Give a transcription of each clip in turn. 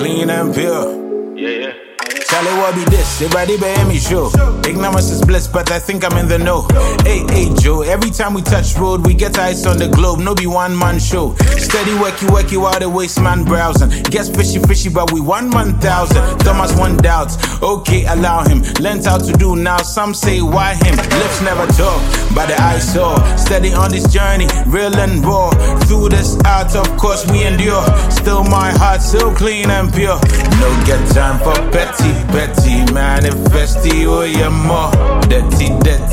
clean and pure. Yeah. Charlie, what be this? Everybody bear me show. Ignorance is bliss, but I think I'm in the know. Hey, Joe, every time we touch road, we get ice on the globe. No be one man show. Steady worky while the waste man browsing. Gets fishy, but we 1,000. Thomas one doubts. Okay, allow him. Learned how to do now. Some say why him? Lips never talk, but the eyes saw. Steady on this journey, real and raw. Through this art, of course we endure. Still my heart so clean and pure. No get time for petty, manifesti, oh yeah more. Dirty,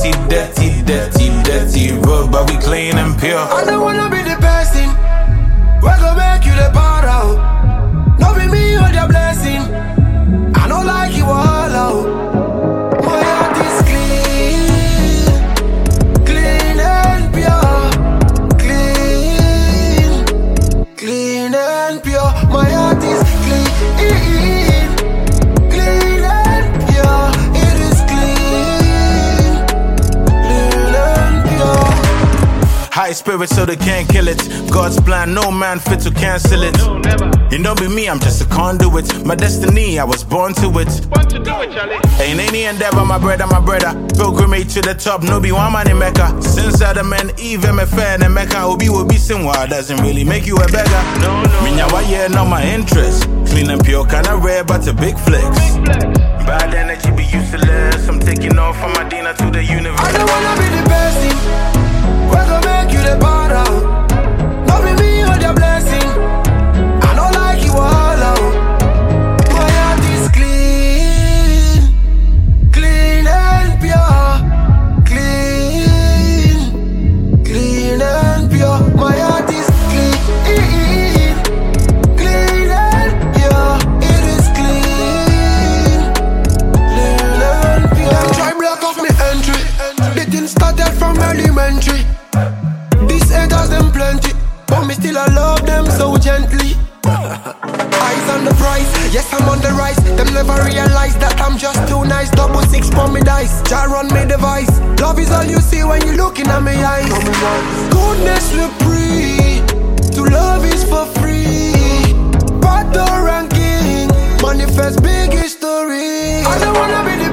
road, but we clean and pure. I don't wanna be the person. We're gonna make you the part out. No be me or the blessing. I don't like you all out. My heart is clean and pure. Clean and pure. My heart is clean. High spirit so they can't kill it. God's plan, no man fit to cancel it. No, never. It don't be me, I'm just a conduit. My destiny, I was born to it. Want to do it, Charlie? Ain't any endeavor, my brother. Pilgrimage to the top, no be one man in Mecca. Since Adam and Eve, I'm a fan in Mecca. Obi will be sinwa, doesn't really make you a beggar. No. Minya, why yeah, not my interest. Clean and pure, kinda rare, but a big flex. Bad energy be useless. I'm taking off from Medina to the universe. I don't wanna be the person. We're gonna make you the part out. No be me or the blessing. I don't like you all out. My heart is clean and pure. Clean and pure. My heart is clean and pure. It is clean and pure. Them try block off me entry. The thing started from elementary. These haters them plenty, but me still I love them so gently. Eyes on the prize, yes I'm on the rise. Them never realize that I'm just too nice. 666 for me dice, Jah run me device. Love is all you see when you looking at me eyes. Goodness look free, to love is for free. But the ranking, manifest big history. I don't wanna be the